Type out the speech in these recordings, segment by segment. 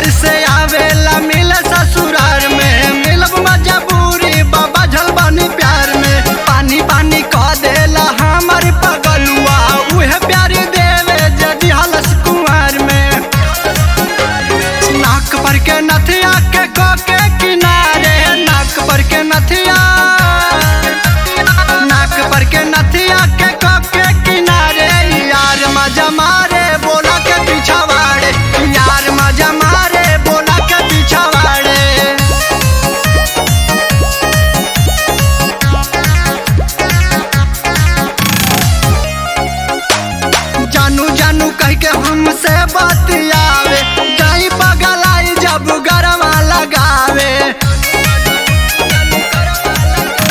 से आवेला मिल ससुरार में, मिलब मजबूरी बाबा झलबानी प्यार में। पानी पानी कह देला हमार पगलुआ, उहे प्यार देवे जदी हलस कुंवर में। नाक पर के नथिया के कोके किनारे, नाक पर के नथिया, नाक पर के नथिया के कोके किनारे। यार मजा मारे बोला के पीछा वाड़े, यार मजा मारे बोला के पीछा वाड़े। जानू जानू कह के हमसे बतियावे, कहीं पगलाई जब गरमा लगावे।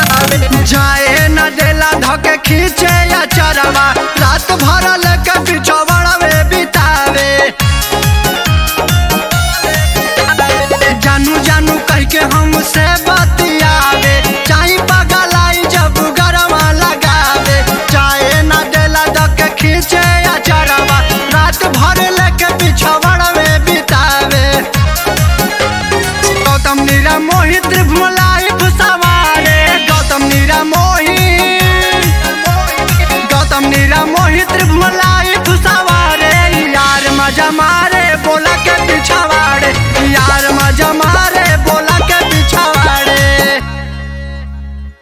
जाए न देला धके खींचे या चरवा, रात भर लेके पीछा